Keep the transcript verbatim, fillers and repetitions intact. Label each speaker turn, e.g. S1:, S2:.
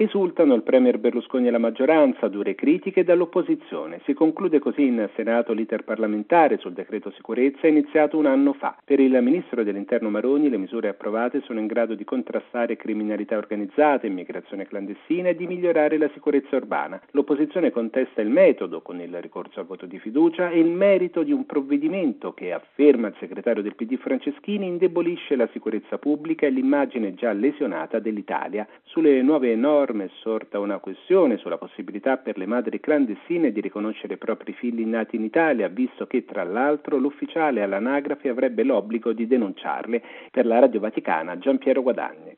S1: Esultano il premier Berlusconi e la maggioranza, dure critiche dall'opposizione. Si conclude così in Senato l'iter parlamentare sul decreto sicurezza iniziato un anno fa. Per il ministro dell'Interno Maroni le misure approvate sono in grado di contrastare criminalità organizzata, immigrazione clandestina e di migliorare la sicurezza urbana. L'opposizione contesta il metodo con il ricorso al voto di fiducia e il merito di un provvedimento che, afferma il segretario del P D Franceschini, indebolisce la sicurezza pubblica e l'immagine già lesionata dell'Italia. Sulle nuove norme è sorta una questione sulla possibilità per le madri clandestine di riconoscere i propri figli nati in Italia, visto che tra l'altro l'ufficiale all'anagrafe avrebbe l'obbligo di denunciarle. Per la Radio Vaticana, Giampiero Guadagni.